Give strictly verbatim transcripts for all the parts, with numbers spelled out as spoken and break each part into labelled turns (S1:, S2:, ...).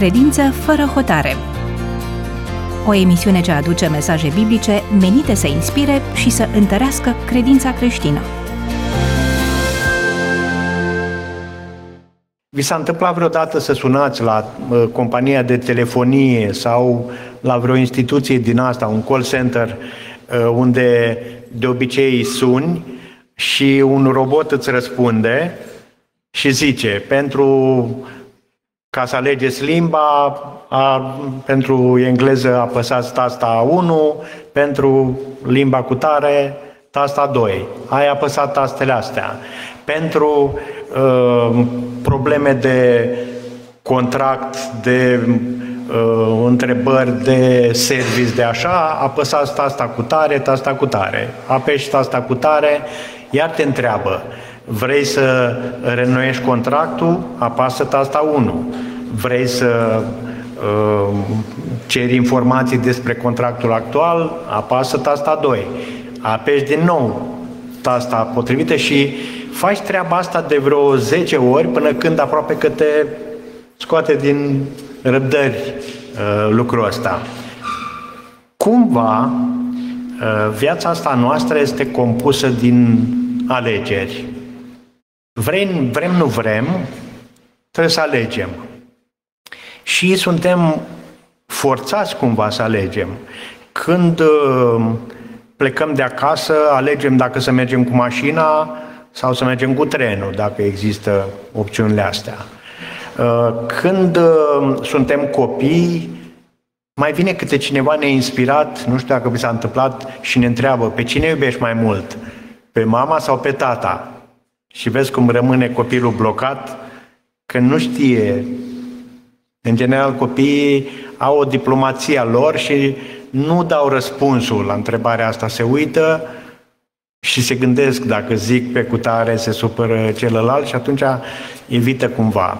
S1: Credință fără hotare. O emisiune ce aduce mesaje biblice menite să inspire și să întărească credința creștină.
S2: Vi s-a întâmplat vreodată să sunați la uh, compania de telefonie sau la vreo instituție din asta, un call center, uh, unde de obicei suni și un robot îți răspunde și zice, pentru ca să alegeți limba, a, pentru engleză apăsați tasta unu, pentru limba cu tare, tasta doi. Ai apăsat tastele astea. Pentru uh, probleme de contract, de uh, întrebări, de service, de așa, apăsați tasta cu tare, tasta cu tare. Apeși tasta cu tare, iar te întreabă, vrei să reînnoiești contractul? Apasă tasta unu. Vrei să uh, ceri informații despre contractul actual? Apasă tasta doi. Apeși din nou tasta potrivită și faci treaba asta de vreo zece ori până când aproape că te scoate din răbdări uh, lucrul ăsta. Cumva, uh, viața asta noastră este compusă din alegeri. Vrem, vrem, nu vrem, trebuie să alegem. Și suntem forțați cumva să alegem. Când uh, plecăm de acasă, alegem dacă să mergem cu mașina sau să mergem cu trenul, dacă există opțiunile astea. Uh, când uh, suntem copii, mai vine câte cineva neinspirat, nu știu dacă vi s-a întâmplat, și ne întreabă, pe cine iubești mai mult? Pe mama sau pe tata? Și vezi cum rămâne copilul blocat, că nu știe. În general, copiii au o diplomație a lor și nu dau răspunsul la întrebarea asta. Se uită și se gândesc, dacă zic pe cutare, se supără celălalt și atunci evită cumva.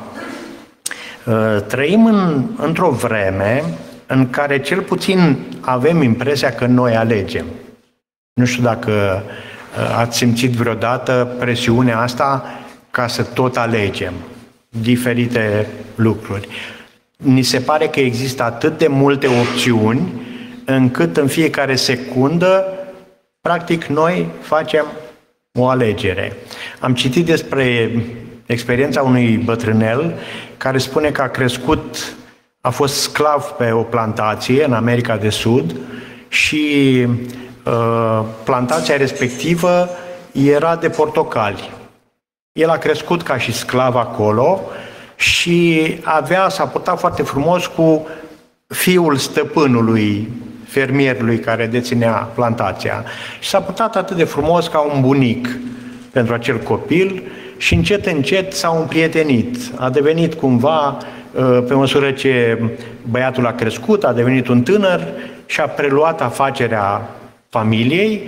S2: Trăim în, într-o vreme în care cel puțin avem impresia că noi alegem. Nu știu dacă ați simțit vreodată presiunea asta ca să tot alegem diferite lucruri. Ni se pare că există atât de multe opțiuni încât în fiecare secundă, practic, noi facem o alegere. Am citit despre experiența unui bătrânel care spune că a crescut, a fost sclav pe o plantație în America de Sud și uh, plantația respectivă era de portocali. El a crescut ca și sclav acolo și avea, s-a purtat foarte frumos cu fiul stăpânului, fermierului care deținea plantația. Și s-a purtat atât de frumos ca un bunic pentru acel copil și încet, încet s-au împrietenit. A devenit cumva, pe măsură ce băiatul a crescut, a devenit un tânăr și a preluat afacerea familiei,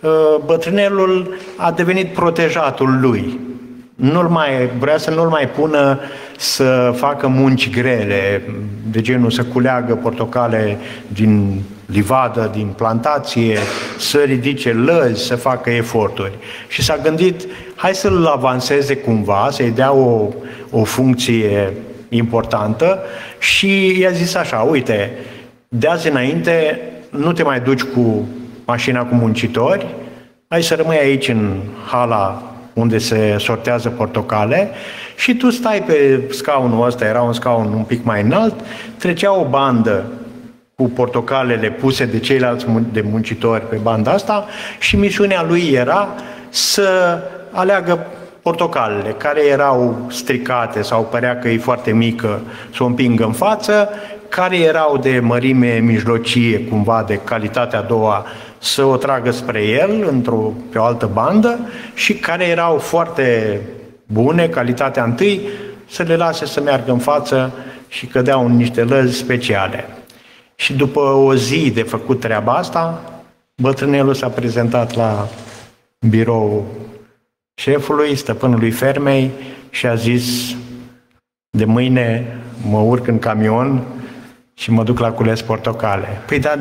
S2: bătrânelul a devenit protejatul lui. Nu-l mai, vrea să nu-l mai pună să facă munci grele, de genul să culeagă portocale din livadă, din plantație, să ridice lăzi, să facă eforturi. Și s-a gândit, hai să-l avanseze cumva, să-i dea o, o funcție importantă și i-a zis așa, uite, de azi înainte nu te mai duci cu mașina cu muncitori, hai să rămâi aici în hala unde se sortează portocale și tu stai pe scaunul ăsta, era un scaun un pic mai înalt, trecea o bandă cu portocalele puse de ceilalți de muncitori pe banda asta și misiunea lui era să aleagă portocalele care erau stricate sau părea că e foarte mică, să o împingă în față, care erau de mărime mijlocie, cumva de calitatea a doua, să o tragă spre el, într-o, pe o altă bandă, și care erau foarte bune, calitatea întâi, să le lase să meargă în față și cădeau în niște lăzi speciale. Și după o zi de făcut treaba asta, bătrânelul s-a prezentat la birou șefului, stăpânului fermei și a zis, de mâine mă urc în camion și mă duc la cules portocale. Păi, dar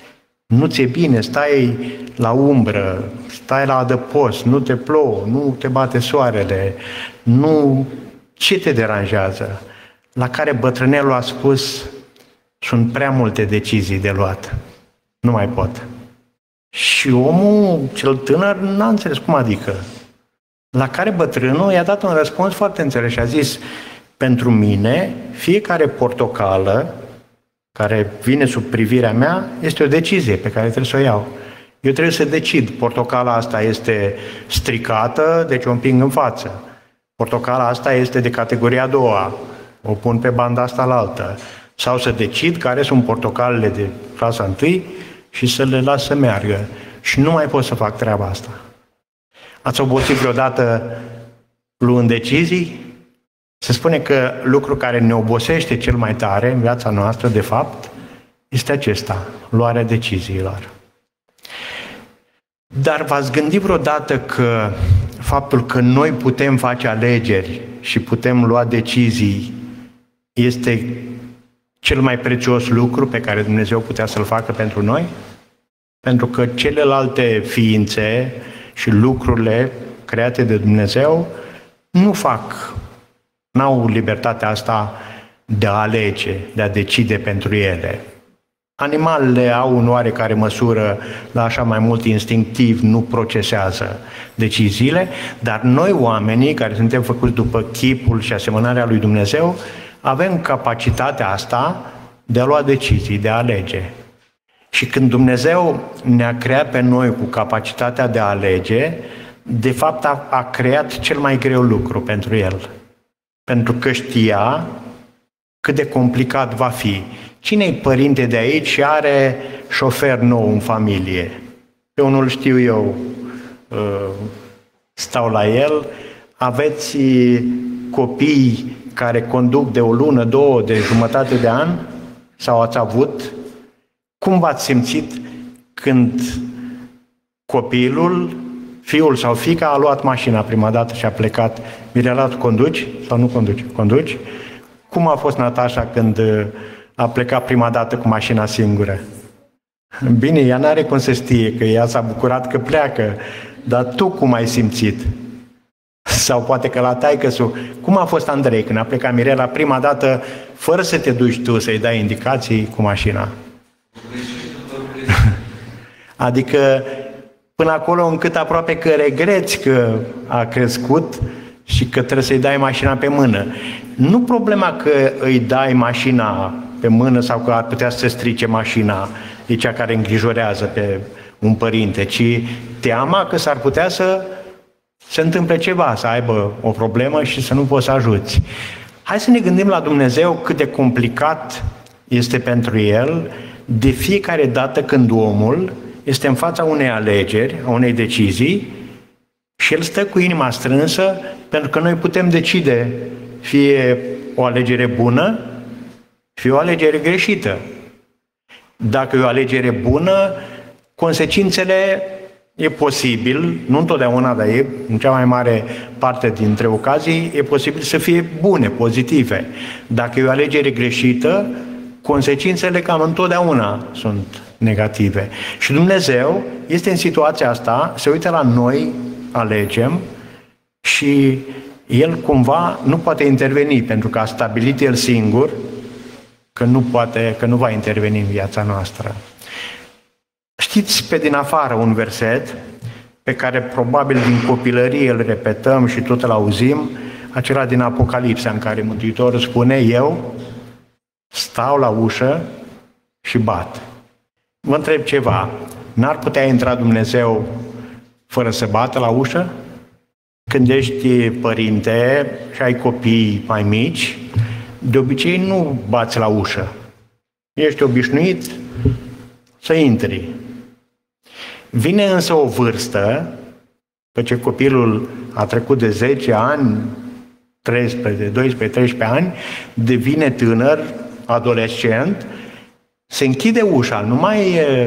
S2: nu ți-e bine, stai la umbră, stai la adăpost, nu te plouă, nu te bate soarele, nu... Ce te deranjează? la care bătrânelul a spus: sunt prea multe decizii de luat, nu mai pot. Și omul cel tânăr n-a înțeles cum adică. La care bătrânul i-a dat un răspuns foarte înțeles și a zis: pentru mine, fiecare portocală care vine sub privirea mea este o decizie pe care trebuie să o iau. Eu trebuie să decid, portocala asta este stricată, deci o împing în față. Portocala asta este de categoria a doua, o pun pe banda asta la altă. Sau să decid care sunt portocalele de clasa întâi și să le las să meargă. Și nu mai pot să fac treaba asta. Ați obosit vreodată luând decizii? Se spune că lucru care ne obosește cel mai tare în viața noastră, de fapt, este acesta, luarea deciziilor. Dar v-ați gândit vreodată că faptul că noi putem face alegeri și putem lua decizii este cel mai prețios lucru pe care Dumnezeu putea să-l facă pentru noi? Pentru că celelalte ființe și lucrurile create de Dumnezeu nu fac, n-au libertatea asta de a alege, de a decide pentru ele. Animalele au în oarecare măsură, dar așa mai mult instinctiv, nu procesează deciziile, dar noi oamenii, care suntem făcuți după chipul și asemănarea lui Dumnezeu, avem capacitatea asta de a lua decizii, de a alege. Și când Dumnezeu ne-a creat pe noi cu capacitatea de a alege, de fapt a, a creat cel mai greu lucru pentru El. Pentru că știa cât de complicat va fi. Cine-i părinte de aici și are șofer nou în familie? Pe unul știu eu, stau la el, aveți copii care conduc de o lună, două, de jumătate de an? Sau ați avut? Cum v-ați simțit când copilul, fiul sau fiica, a luat mașina prima dată și a plecat? Mirela, tu conduci sau nu conduci? Conduci? Cum a fost Natasha când a plecat prima dată cu mașina singură? Bine, ea n-are cum să știe, că ea s-a bucurat că pleacă, dar tu cum ai simțit? Sau poate că la taică-su, cum a fost Andrei când a plecat Mirela prima dată, fără să te duci tu să-i dai indicații cu mașina? Adică până acolo încât aproape că regreți că a crescut și că trebuie să-i dai mașina pe mână. Nu problema că îi dai mașina pe mână sau că ar putea să se strice mașina, e cea care îngrijorează pe un părinte, ci teama că s-ar putea să se întâmple ceva, să aibă o problemă și să nu poți să ajuți. Hai să ne gândim la Dumnezeu cât de complicat este pentru El de fiecare dată când omul este în fața unei alegeri, a unei decizii și el stă cu inima strânsă pentru că noi putem decide fie o alegere bună, fie o alegere greșită. Dacă e o alegere bună, consecințele e posibil, nu întotdeauna, dar e în cea mai mare parte dintre ocazii, e posibil să fie bune, pozitive. Dacă e o alegere greșită, consecințele cam întotdeauna sunt negative. Și Dumnezeu este în situația asta, se uită la noi, alegem și El cumva nu poate interveni, pentru că a stabilit El singur că nu poate, că nu va interveni în viața noastră. Știți pe din afară un verset pe care probabil din copilărie îl repetăm și tot îl auzim, acela din Apocalipsa în care Mântuitorul spune: eu stau la ușă și bat. Vă întreb ceva, n-ar putea intra Dumnezeu fără să bată la ușă? Când ești părinte și ai copii mai mici, de obicei nu bați la ușă. Ești obișnuit să intri. Vine însă o vârstă, după ce copilul a trecut de zece ani, treisprezece, doisprezece, treisprezece ani, devine tânăr, adolescent, se închide ușa, nu mai e...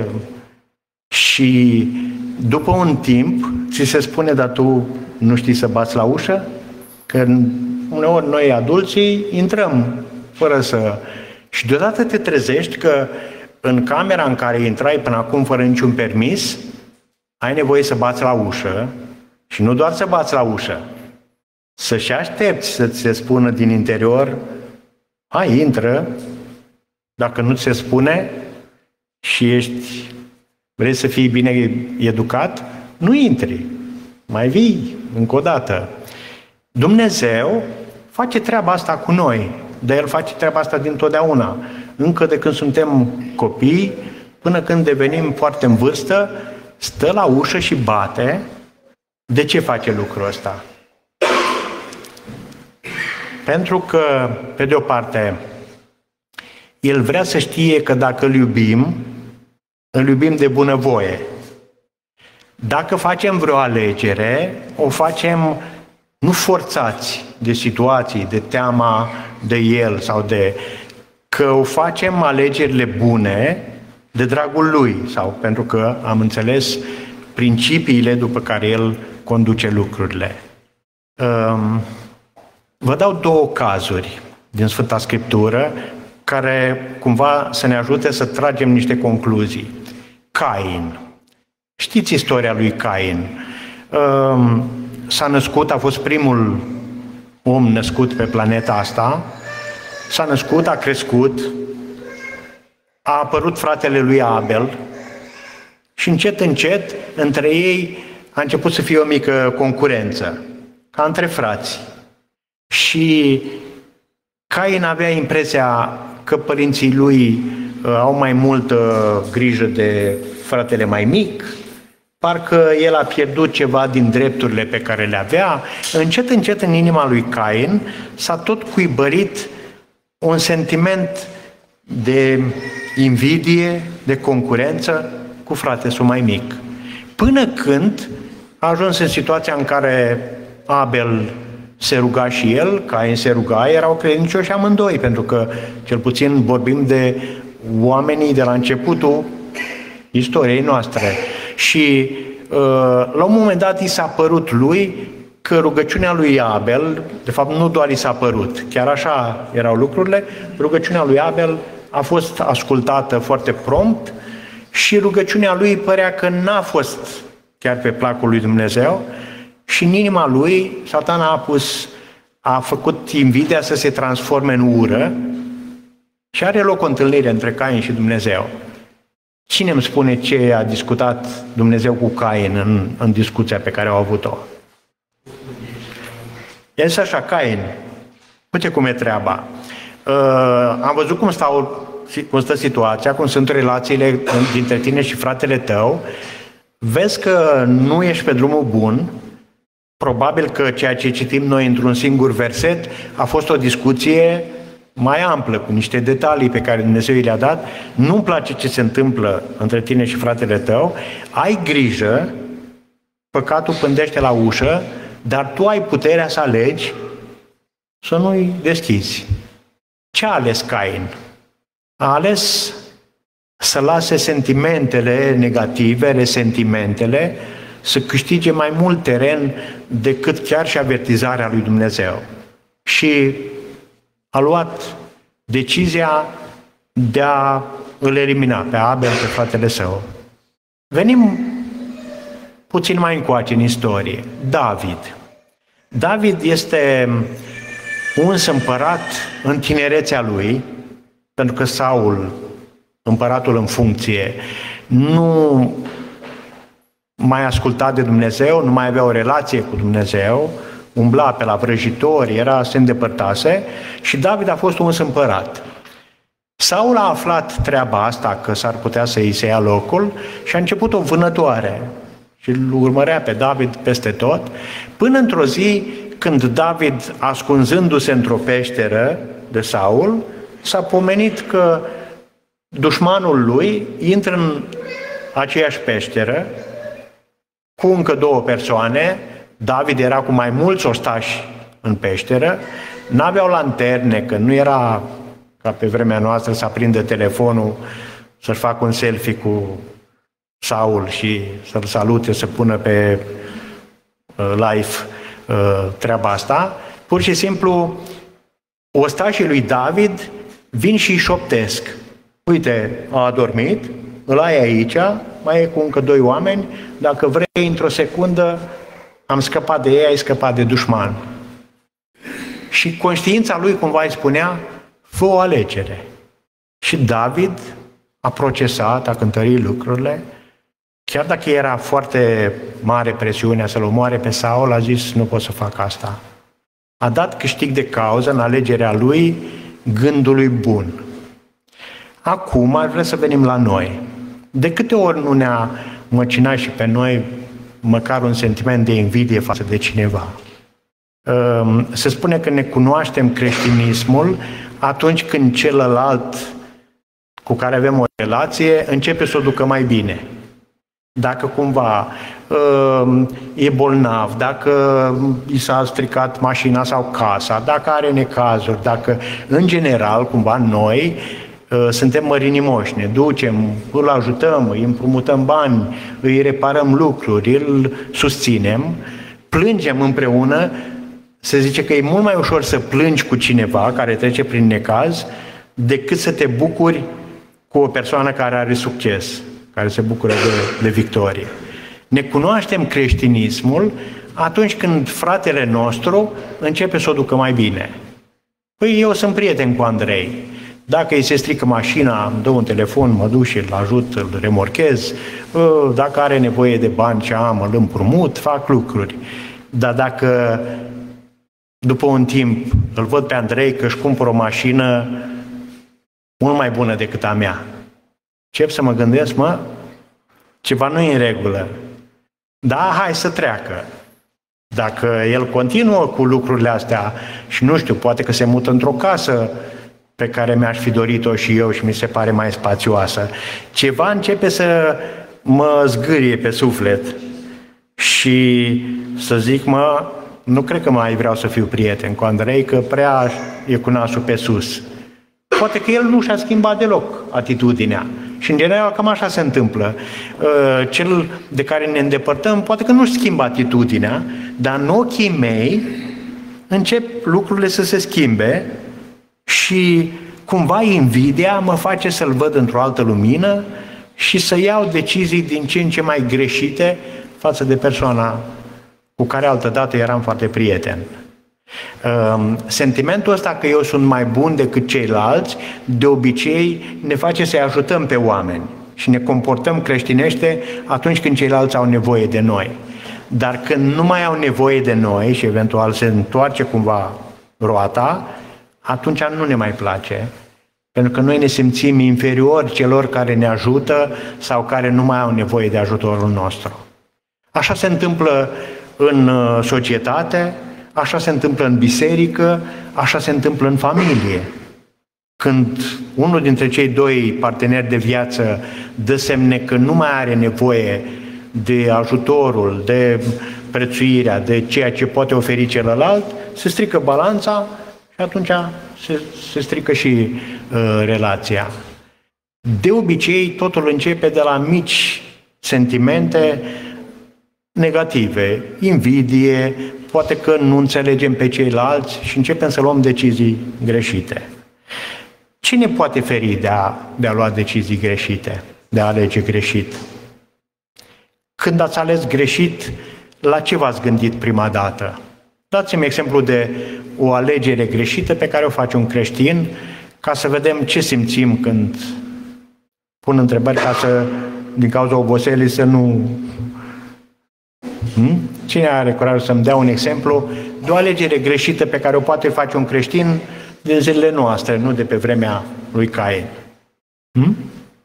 S2: Și după un timp, ți se spune: dar tu nu știi să bați la ușă? Că uneori noi adulții intrăm fără să... Și deodată te trezești că în camera în care intrai până acum fără niciun permis, ai nevoie să bați la ușă și nu doar să bați la ușă, să-și aștepți să ți se spună din interior: Hai, intră, dacă nu ți se spune și ești, vrei să fii bine educat, nu intri, mai vii încă o dată. Dumnezeu face treaba asta cu noi, dar El face treaba asta dintotdeauna, încă de când suntem copii, până când devenim foarte în vârstă, stă la ușă și bate. De ce face lucrul ăsta? Pentru că, pe de o parte, El vrea să știe că dacă îl iubim, îl iubim de bunăvoie. Dacă facem vreo alegere, o facem nu forțați de situații, de teama de El sau de... că o facem alegerile bune de dragul Lui sau pentru că am înțeles principiile după care El conduce lucrurile. Vă dau două cazuri din Sfânta Scriptură care cumva să ne ajute să tragem niște concluzii. Cain. Știți istoria lui Cain. S-a născut, a fost primul om născut pe planeta asta, s-a născut, a crescut, a apărut fratele lui Abel și încet, încet, între ei a început să fie o mică concurență, ca între frați. Și Cain avea impresia că părinții lui au mai multă grijă de fratele mai mic, parcă el a pierdut ceva din drepturile pe care le avea. Încet, încet, în inima lui Cain s-a tot cuibărit un sentiment de invidie, de concurență cu fratesul mai mic. Până când a ajuns în situația în care Abel se ruga și el, Cain se ruga, erau credincioși amândoi, pentru că, cel puțin, vorbim de oamenii de la începutul istoriei noastre. Și la un moment dat i s-a părut lui că rugăciunea lui Abel, de fapt nu doar i s-a părut, chiar așa erau lucrurile, rugăciunea lui Abel a fost ascultată foarte prompt și rugăciunea lui părea că n-a fost chiar pe placul lui Dumnezeu și în inima lui Satana a pus, a făcut invidia să se transforme în ură și are loc o întâlnire între Cain și Dumnezeu. Cine îmi spune ce a discutat Dumnezeu cu Cain în, în discuția pe care au avut-o? Este așa, Cain, uite cum e treaba. Uh, am văzut cum, stau, cum stă situația, cum sunt relațiile dintre tine și fratele tău. Vezi că nu ești pe drumul bun. Probabil că ceea ce citim noi într-un singur verset a fost o discuție mai amplă, cu niște detalii pe care Dumnezeu i le-a dat. Nu-mi place ce se întâmplă între tine și fratele tău. Ai grijă, păcatul pândește la ușă, dar tu ai puterea să alegi să nu-i deschizi. Ce a ales Cain? A ales să lase sentimentele negative, resentimentele, să câștige mai mult teren decât chiar și avertizarea lui Dumnezeu. Și a luat decizia de a îl elimina pe Abel, pe fratele său. Venim puțin mai încoace în istorie. David. David este uns împărat în tinerețea lui, pentru că Saul, împăratul în funcție, nu mai asculta de Dumnezeu, nu mai avea o relație cu Dumnezeu, umbla pe la vrăjitori, era, se îndepărtase și David a fost uns împărat. Saul a aflat treaba asta, că s-ar putea să îi se ia locul și a început o vânătoare și îl urmărea pe David peste tot, până într-o zi când David, ascunzându-se într-o peșteră de Saul, s-a pomenit că dușmanul lui intră în aceeași peșteră cu încă două persoane. David era cu mai mulți ostași în peșteră, n-aveau lanterne, că nu era ca pe vremea noastră să aprindă telefonul, să-și facă un selfie cu Saul și să-l salute, să pună pe uh, live uh, treaba asta. Pur și simplu, ostașii lui David vin și îi șoptesc. Uite, a adormit, îl ai aici, mai e cu încă doi oameni, dacă vrei, într-o secundă, am scăpat de ei, ai scăpat de dușman. Și conștiința lui cumva îi spunea, Fă o alegere. Și David a procesat, a cântărit lucrurile, chiar dacă era foarte mare presiunea să-l omoare pe Saul, a zis, nu pot să fac asta. A dat câștig de cauză în alegerea lui gândului bun. Acum ar vrea să venim la noi. De câte ori nu ne-a măcinat și pe noi măcar un sentiment de invidie față de cineva? Se spune că ne cunoaștem creștinismul atunci când celălalt cu care avem o relație începe să o ducă mai bine. Dacă cumva e bolnav, dacă i s-a stricat mașina sau casa, dacă are necazuri, dacă în general cumva noi suntem mărinimoși, ne ducem, îl ajutăm, îi împrumutăm bani, îi reparăm lucruri, îl susținem, plângem împreună. Se zice că e mult mai ușor să plângi cu cineva care trece prin necaz decât să te bucuri cu o persoană care are succes, care se bucură de, de victorie. Ne cunoaștem creștinismul atunci când fratele nostru începe să o ducă mai bine. Păi eu sunt prieten cu Andrei. Dacă îi se strică mașina, îmi dă un telefon, mă duc și îl ajut, îl remorchez. Dacă are nevoie de bani ce am, îl împrumut, fac lucruri. Dar dacă după un timp îl văd pe Andrei că își cumpără o mașină mult mai bună decât a mea, încep să mă gândesc, mă, ceva nu e în regulă. Da, hai să treacă. Dacă el continuă cu lucrurile astea și nu știu, poate că se mută într-o casă pe care mi-aș fi dorit-o și eu și mi se pare mai spațioasă, ceva începe să mă zgârie pe suflet și să zic, mă, nu cred că mai vreau să fiu prieten cu Andrei, că prea e cu nasul pe sus. Poate că el nu și-a schimbat deloc atitudinea. Și în general cam așa se întâmplă. Cel de care ne îndepărtăm poate că nu-și schimbă atitudinea, dar în ochii mei încep lucrurile să se schimbe și cumva invidia mă face să-l văd într-o altă lumină și să iau decizii din ce în ce mai greșite față de persoana cu care altădată eram foarte prieten. Sentimentul ăsta că eu sunt mai bun decât ceilalți, de obicei ne face să-i ajutăm pe oameni și ne comportăm creștinește atunci când ceilalți au nevoie de noi. Dar când nu mai au nevoie de noi și eventual se întoarce cumva roata, atunci nu ne mai place. Pentru că noi ne simțim inferiori celor care ne ajută sau care nu mai au nevoie de ajutorul nostru. Așa se întâmplă în societate, așa se întâmplă în biserică, așa se întâmplă în familie. Când unul dintre cei doi parteneri de viață dă semne că nu mai are nevoie de ajutorul, de prețuirea, de ceea ce poate oferi celălalt, se strică balanța și atunci se, se strică și uh, relația. De obicei, totul începe de la mici sentimente negative, invidie, poate că nu înțelegem pe ceilalți și începem să luăm decizii greșite. Cine poate feri de a, de a lua decizii greșite, de a alege greșit? Când ați ales greșit, la ce v-ați gândit prima dată? Dați-mi exemplu de o alegere greșită pe care o face un creștin, ca să vedem ce simțim când pun întrebări, ca să, din cauza oboselii, să nu... Hmm? Cine are curajul să-mi dea un exemplu de o alegere greșită pe care o poate face un creștin din zilele noastre, nu de pe vremea lui Cain? Hmm?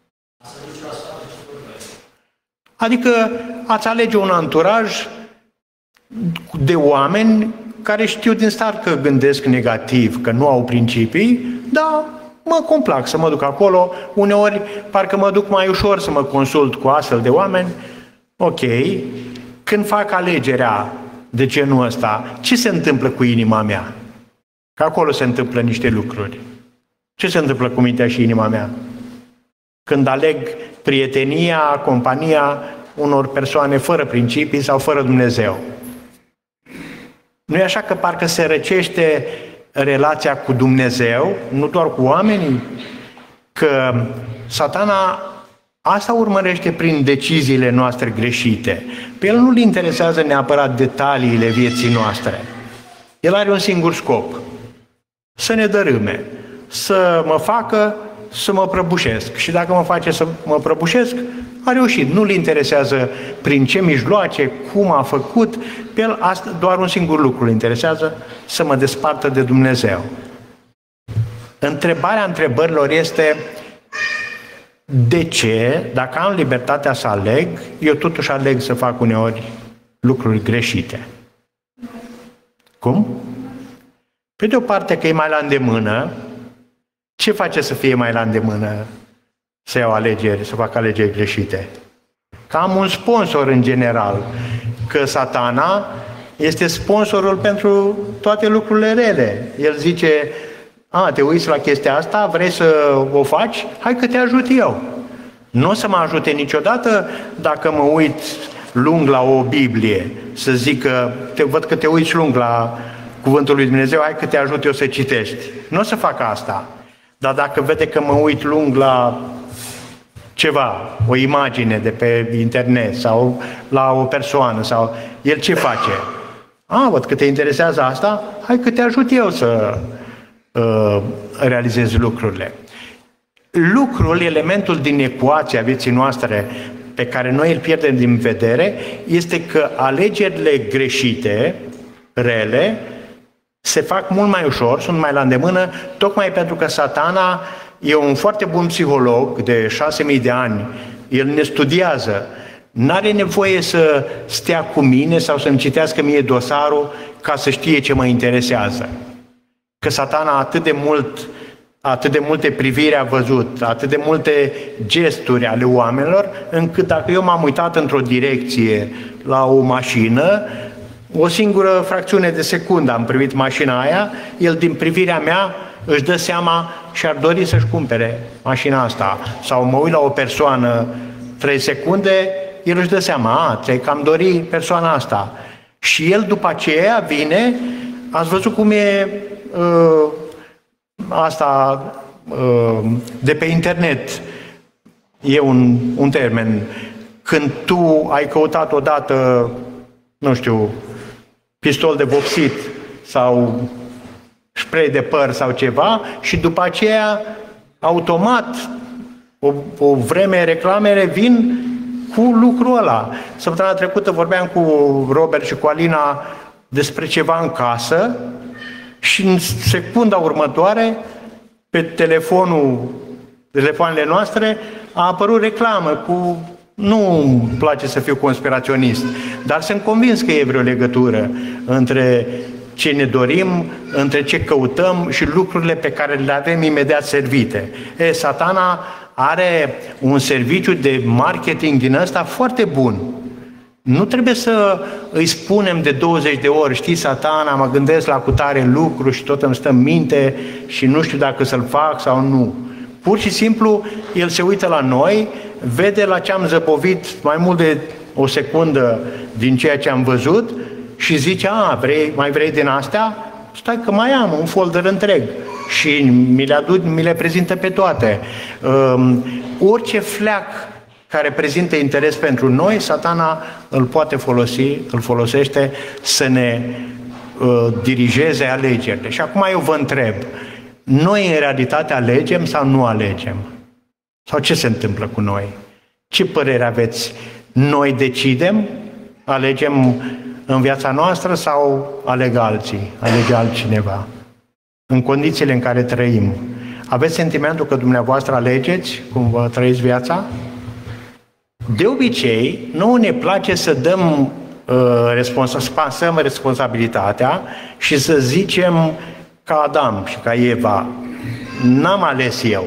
S2: Adică ați alege un anturaj de oameni care știu din start că gândesc negativ, că nu au principii, dar mă complac să mă duc acolo, uneori parcă mă duc mai ușor să mă consult cu astfel de oameni. Ok, când fac alegerea de genul ăsta, ce se întâmplă cu inima mea? Că acolo se întâmplă niște lucruri. Ce se întâmplă cu mintea și inima mea? Când aleg prietenia, compania unor persoane fără principii sau fără Dumnezeu. Nu e așa că parcă se răcește relația cu Dumnezeu, nu doar cu oamenii? Că Satana asta urmărește prin deciziile noastre greșite. Pe el nu-l interesează neapărat detaliile vieții noastre. El are un singur scop. Să ne dărâme. să mă facă să mă prăbușesc. Și dacă mă face să mă prăbușesc, a reușit. Nu-l interesează prin ce mijloace, cum a făcut, pe el asta, doar un singur lucru îl interesează, să mă despartă de Dumnezeu. Întrebarea întrebărilor este: de ce, dacă am libertatea să aleg, eu totuși aleg să fac uneori lucruri greșite? Cum? Pe de o parte că e mai la îndemână. Ce face să fie mai la îndemână să iau alegeri, să fac alegeri greșite? Că am un sponsor în general, că Satana este sponsorul pentru toate lucrurile rele. El zice: a, te uiți la chestia asta, vrei să o faci? Hai că te ajut eu. Nu o să mă ajute niciodată dacă mă uit lung la o Biblie, să zic că te văd că te uiți lung la Cuvântul lui Dumnezeu, hai că te ajut eu să citești. Nu o să fac asta. Dar dacă vede că mă uit lung la ceva, o imagine de pe internet sau la o persoană, sau el ce face? A, văd că te interesează asta, hai că te ajut eu să uh, realizezi lucrurile. Lucrul, elementul din ecuația vieții noastre pe care noi îl pierdem din vedere, este că alegerile greșite, rele, se fac mult mai ușor, sunt mai la îndemână, tocmai pentru că Satana e un foarte bun psiholog de șase mii de ani, el ne studiază, n-are nevoie să stea cu mine sau să-mi citească mie dosarul ca să știe ce mă interesează. Că Satana atât de mult, atât de multe priviri a văzut, atât de multe gesturi ale oamenilor, încât dacă eu m-am uitat într-o direcție la o mașină, o singură fracțiune de secundă am privit mașina aia, el din privirea mea își dă seama și ar dori să-și cumpere mașina asta. Sau mă uit la o persoană trei secunde, el își dă seama, a, ți-ai cam dori persoana asta. Și el după aceea vine, ați văzut cum e uh, asta uh, de pe internet, e un, un termen, când tu ai căutat odată, nu știu, pistol de vopsit sau spray de păr sau ceva și după aceea, automat, o, o vreme reclamele vin cu lucrul ăla. Săptămâna trecută vorbeam cu Robert și cu Alina despre ceva în casă și în secunda următoare, pe telefonul, telefoanele noastre, a apărut reclamă cu... Nu-mi place să fiu conspiraționist, dar sunt convins că e vreo legătură între ce ne dorim, între ce căutăm și lucrurile pe care le avem imediat servite. E, Satana are un serviciu de marketing din ăsta foarte bun. Nu trebuie să îi spunem de douăzeci de ori, știi, Satana, mă gândesc la cutare lucru și tot îmi stă în minte și nu știu dacă să-l fac sau nu. Pur și simplu, el se uită la noi, vede la ce am zăbovit mai mult de o secundă din ceea ce am văzut și zice, a, vrei, mai vrei din astea? Stai că mai am un folder întreg și mi le, aduc, mi le prezintă pe toate. Um, orice fleac care prezintă interes pentru noi, Satana îl poate folosi, îl folosește să ne uh, dirigeze alegerile. Și acum eu vă întreb, noi în realitate alegem sau nu alegem? Sau ce se întâmplă cu noi? Ce părere aveți? Noi decidem? Alegem în viața noastră sau aleg alții? Alege altcineva? În condițiile în care trăim, aveți sentimentul că dumneavoastră alegeți cum vă trăiți viața? De obicei, nouă ne place să dăm uh, responsa- să pasăm responsabilitatea și să zicem ca Adam și ca Eva, n-am ales eu.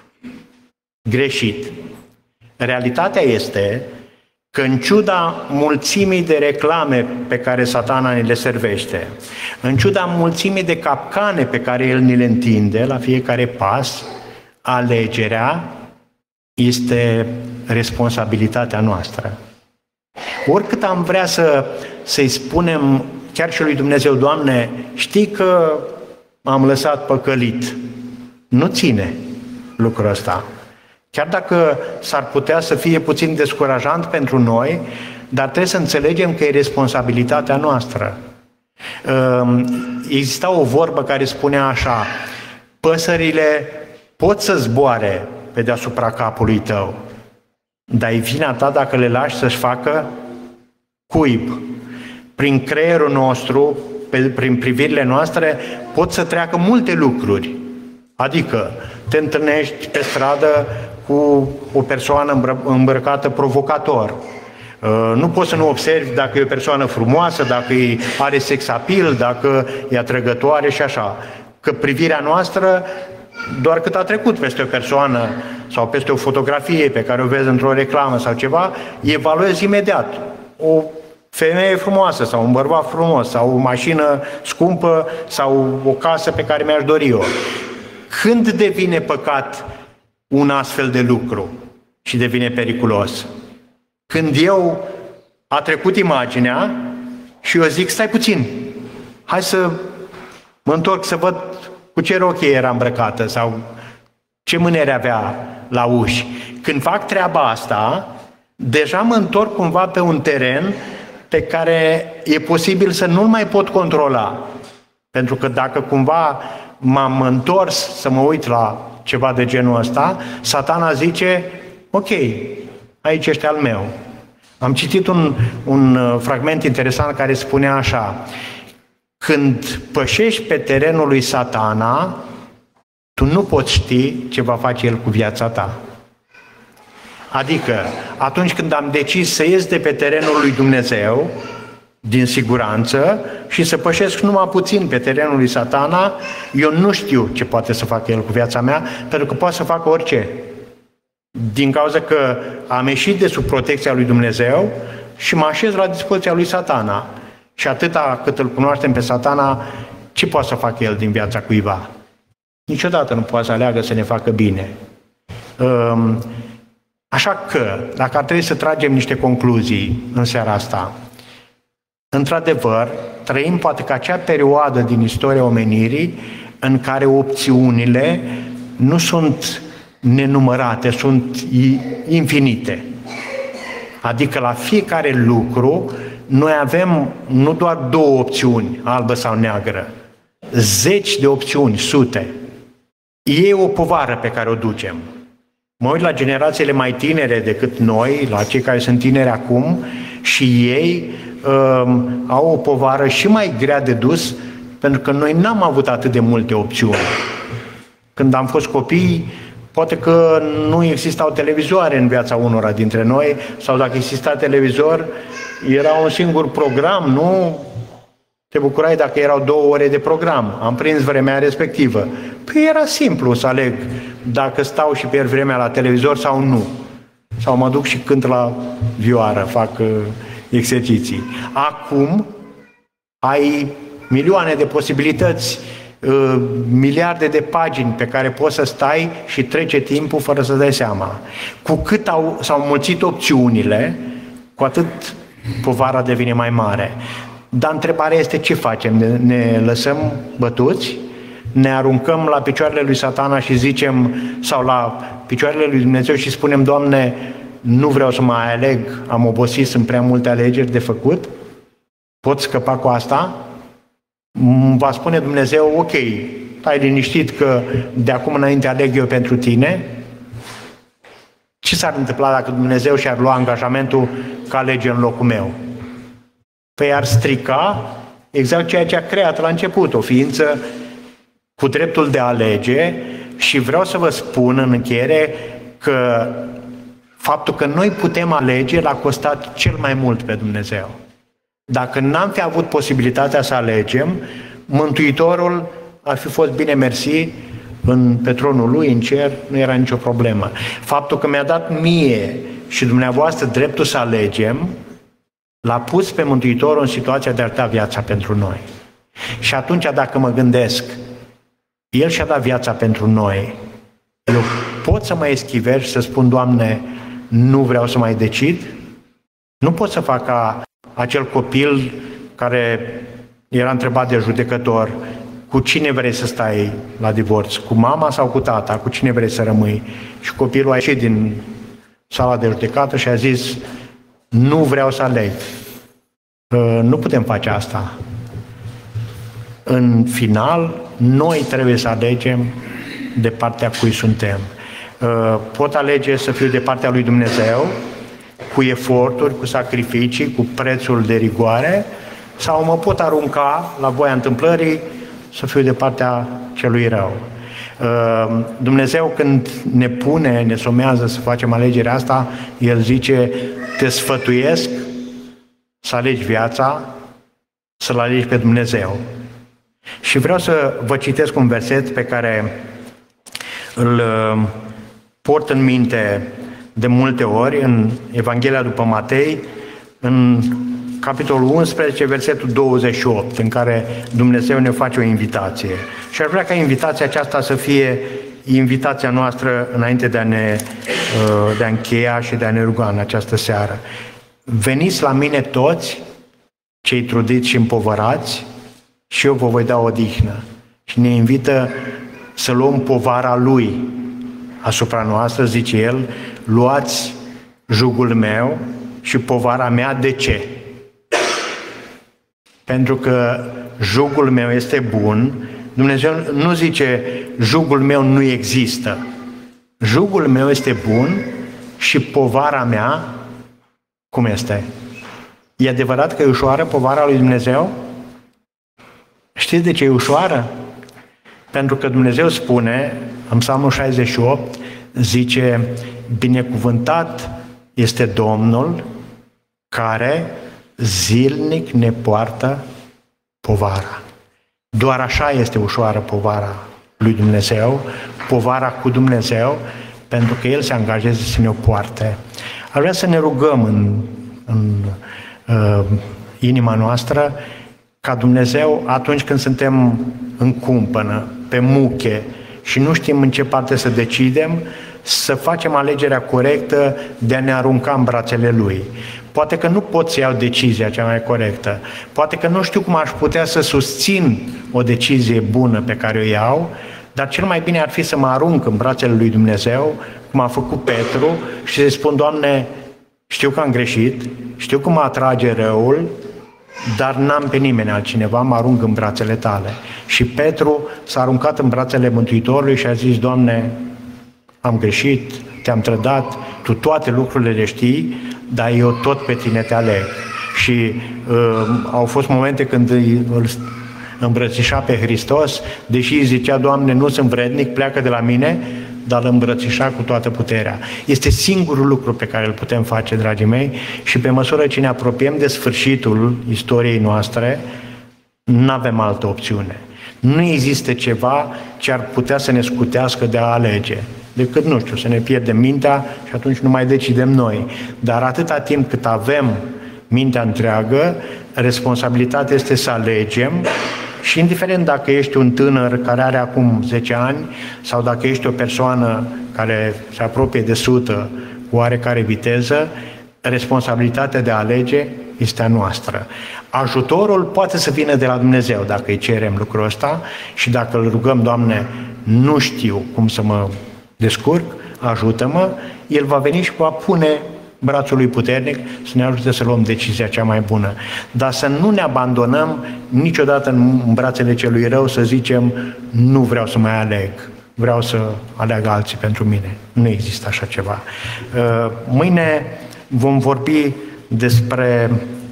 S2: Greșit. Realitatea este că în ciuda mulțimii de reclame pe care Satana ne le servește, în ciuda mulțimii de capcane pe care el ni le întinde la fiecare pas, alegerea este responsabilitatea noastră. Oricât am vrea să, să-i spunem chiar și lui Dumnezeu, Doamne, știi că am lăsat păcălit. Nu ține lucrul ăsta. Chiar dacă s-ar putea să fie puțin descurajant pentru noi, dar trebuie să înțelegem că e responsabilitatea noastră. Exista o vorbă care spunea așa, Păsările pot să zboare pe deasupra capului tău, dar e vina ta dacă le lași să-și facă cuib. Prin creierul nostru, pe, prin privirile noastre, pot să treacă multe lucruri. Adică te întâlnești pe stradă cu o persoană îmbrăcată provocator. Nu poți să nu observi dacă e o persoană frumoasă, dacă are sex appeal, dacă e atrăgătoare și așa. Că privirea noastră, doar cât a trecut peste o persoană sau peste o fotografie pe care o vezi într-o reclamă sau ceva, evaluezi imediat. O femeie frumoasă sau un bărbat frumos sau o mașină scumpă sau o casă pe care mi-aș dori eu. Când devine păcat un astfel de lucru și devine periculos? Când eu a trecut imaginea și eu zic, stai puțin, hai să mă întorc să văd cu ce rochie era îmbrăcată sau ce mânere avea la uși. Când fac treaba asta, deja mă întorc cumva pe un teren pe care e posibil să nu-l mai pot controla. Pentru că dacă cumva m-am întors să mă uit la ceva de genul ăsta, Satana zice, ok, aici ești al meu. Am citit un, un fragment interesant care spunea așa: când pășești pe terenul lui Satana, tu nu poți ști ce va face el cu viața ta. Adică, atunci când am decis să ies de pe terenul lui Dumnezeu, din siguranță, și să pășesc numai puțin pe terenul lui Satana, eu nu știu ce poate să facă el cu viața mea, pentru că poate să facă orice. Din cauza că am ieșit de sub protecția lui Dumnezeu și mă așez la dispoziția lui Satana. Și atâta cât îl cunoaștem pe Satana, ce poate să facă el din viața cuiva? Niciodată nu poate să aleagă să ne facă bine. Așa că, dacă ar trebui să tragem niște concluzii în seara asta, într-adevăr, trăim poate că acea perioadă din istoria omenirii în care opțiunile nu sunt nenumărate, sunt infinite. Adică la fiecare lucru noi avem nu doar două opțiuni, albă sau neagră, zeci de opțiuni, sute. E o povară pe care o ducem. Mă uit la generațiile mai tinere decât noi, la cei care sunt tineri acum, și ei um, au o povară și mai grea de dus, pentru că noi n-am avut atât de multe opțiuni. Când am fost copii, poate că nu existau televizoare în viața unora dintre noi, sau dacă exista televizor, era un singur program, nu te bucurai dacă erau două ore de program. Am prins vremea respectivă. Păi era simplu să aleg dacă stau și pierd vremea la televizor sau nu. Sau mă duc și cânt la vioară, fac uh, exerciții. Acum ai milioane de posibilități, uh, miliarde de pagini pe care poți să stai și trece timpul fără să dai seama. Cu cât au, s-au mulțit opțiunile, cu atât povara devine mai mare. Dar întrebarea este ce facem? Ne, ne lăsăm bătuți? Ne aruncăm la picioarele lui Satana și zicem, sau la picioarele lui Dumnezeu și spunem, Doamne, nu vreau să mai aleg, am obosit, sunt prea multe alegeri de făcut? Pot scăpa cu asta? Va spune Dumnezeu, ok, stai liniștit că de acum înainte aleg eu pentru tine? Ce s-ar întâmpla dacă Dumnezeu și-ar lua angajamentul că alege în locul meu? Păi ar strica exact ceea ce a creat la început, o ființă cu dreptul de a alege. Și vreau să vă spun în încheiere că faptul că noi putem alege l-a costat cel mai mult pe Dumnezeu. Dacă n-am fi avut posibilitatea să alegem, Mântuitorul ar fi fost bine mersi în pe tronul lui, în cer, nu era nicio problemă. Faptul că mi-a dat mie și dumneavoastră dreptul să alegem, l-a pus pe Mântuitorul în situația de a da viața pentru noi. Și atunci, dacă mă gândesc, El și-a dat viața pentru noi, eu pot să mă eschivez și să spun, Doamne, nu vreau să mai decid? Nu pot să fac ca acel copil care era întrebat de judecător, cu cine vrei să stai la divorț? Cu mama sau cu tata? Cu cine vrei să rămâi? Și copilul a ieșit din sala de judecată și a zis, nu vreau să aleg. Nu putem face asta. În final, noi trebuie să alegem de partea cui suntem. Pot alege să fiu de partea lui Dumnezeu, cu eforturi, cu sacrificii, cu prețul de rigoare, sau mă pot arunca la voia întâmplării să fiu de partea celui rău. Dumnezeu, când ne pune, ne somează să facem alegerea asta, El zice: te sfătuiesc să alegi viața, să-L alegi pe Dumnezeu. Și vreau să vă citesc un verset pe care îl port în minte de multe ori în Evanghelia după Matei, în capitolul unsprezece, versetul douăzeci și opt, în care Dumnezeu ne face o invitație. Și aș vrea ca invitația aceasta să fie invitația noastră înainte de a ne de a încheia și de a ne ruga în această seară. Veniți la mine toți cei trudiți și împovărați și eu vă voi da odihnă. Și ne invită să luăm povara Lui asupra noastră, zice El: luați jugul meu și povara mea. De ce? Pentru că jugul meu este bun. Dumnezeu nu zice jugul meu nu există. Jugul meu este bun și povara mea, cum este? E adevărat că e ușoară povara lui Dumnezeu? Știți de ce e ușoară? Pentru că Dumnezeu spune, în Psalmul șaizeci și opt, zice: binecuvântat este Domnul care zilnic ne poartă povara. Doar așa este ușoară povara lui Dumnezeu, povara cu Dumnezeu, pentru că El se angajează să ne o poarte. Ar vrea să ne rugăm în, în uh, inima noastră ca Dumnezeu, atunci când suntem în cumpănă, pe muche și nu știm în ce parte să decidem, să facem alegerea corectă de a ne arunca în brațele Lui. Poate că nu pot să iau decizia cea mai corectă, poate că nu știu cum aș putea să susțin o decizie bună pe care o iau, dar cel mai bine ar fi să mă arunc în brațele lui Dumnezeu, cum a făcut Petru, și să spun: Doamne, știu că am greșit, știu cum mă atrage răul, dar n-am pe nimeni altcineva, mă arunc în brațele Tale. Și Petru s-a aruncat în brațele Mântuitorului și a zis: Doamne, am greșit, Te-am trădat, Tu toate lucrurile le știi, dar eu tot pe Tine Te aleg. Și uh, au fost momente când îl îmbrățișa pe Hristos, deși zicea: Doamne, nu sunt vrednic, pleacă de la mine, dar îl îmbrățișa cu toată puterea. Este singurul lucru pe care îl putem face, dragii mei, și pe măsură ce ne apropiem de sfârșitul istoriei noastre, nu avem altă opțiune. Nu există ceva ce ar putea să ne scutească de a alege, decât, nu știu, să ne pierdem mintea și atunci nu mai decidem noi. Dar atâta timp cât avem mintea întreagă, responsabilitatea este să alegem. Și indiferent dacă ești un tânăr care are acum zece ani sau dacă ești o persoană care se apropie de sută cu oarecare viteză, responsabilitatea de a alege este a noastră. Ajutorul poate să vină de la Dumnezeu dacă îi cerem lucrul ăsta și dacă îl rugăm: Doamne, nu știu cum să mă descurc, ajută-mă, El va veni și va pune brațul Lui puternic să ne ajute să luăm decizia cea mai bună. Dar să nu ne abandonăm niciodată în brațele celui rău, să zicem: nu vreau să mai aleg, vreau să aleagă alții pentru mine. Nu există așa ceva. Mâine vom vorbi despre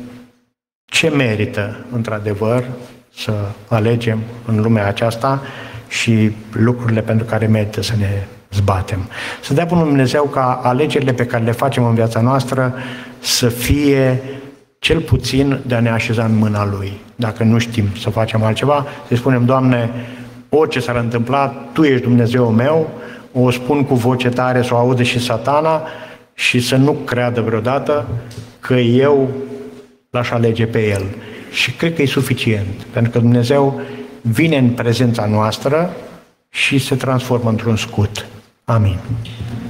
S2: ce merită, într-adevăr, să alegem în lumea aceasta și lucrurile pentru care merită să ne zbatem. Să dea bunul Dumnezeu ca alegerile pe care le facem în viața noastră să fie cel puțin de a ne așeza în mâna Lui. Dacă nu știm să facem altceva, să-i spunem: Doamne, orice s-ar întâmpla, Tu ești Dumnezeul meu, o spun cu voce tare să o aude și Satana și să nu creadă vreodată că eu l-aș alege pe El. Și cred că e suficient, pentru că Dumnezeu vine în prezența noastră și se transformă într-un scut. Amin.